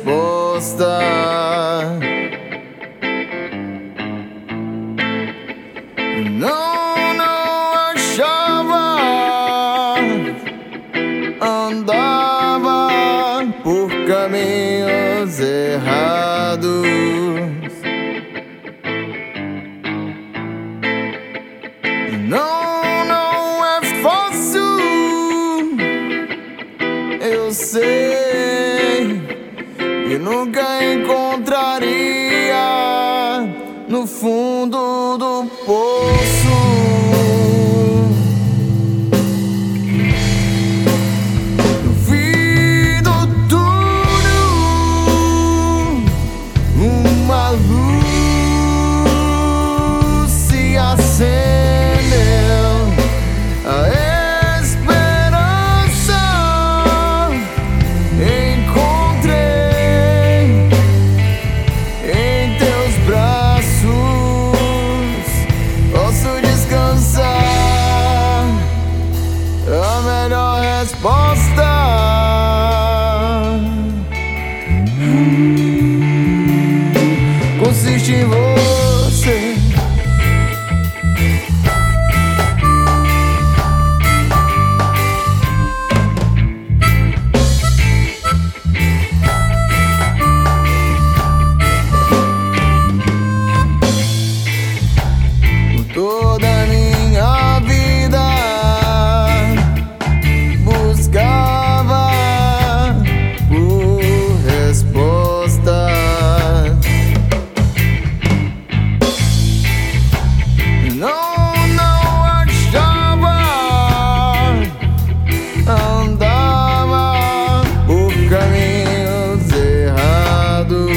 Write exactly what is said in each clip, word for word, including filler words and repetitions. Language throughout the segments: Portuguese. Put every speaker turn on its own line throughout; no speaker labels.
resposta. Não, não achava, andava por caminhos errados. Não, não é fácil, eu sei que nunca encontraria no fundo do poço. No fim do túnel, uma luz se acendeu, a esperança encontrei em teus braços. Posso descansar, a melhor resposta consiste em você. Toda minha vida buscava por respostas. Não, não achava, andava por caminhos errados.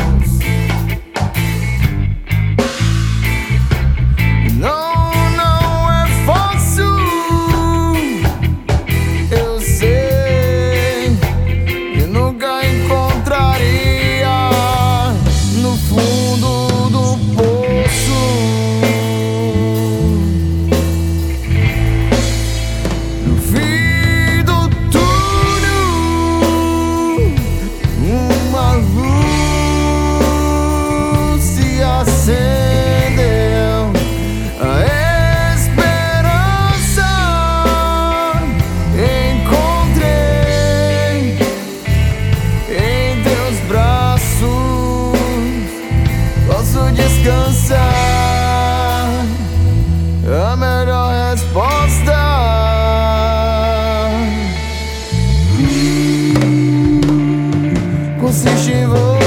Não, não é fácil, eu sei que nunca encontraria no fundo do poço. No fim do túnel, uma luz se acendeu, a esperança encontrei em teus braços. Posso descansar, a melhor resposta consiste em você.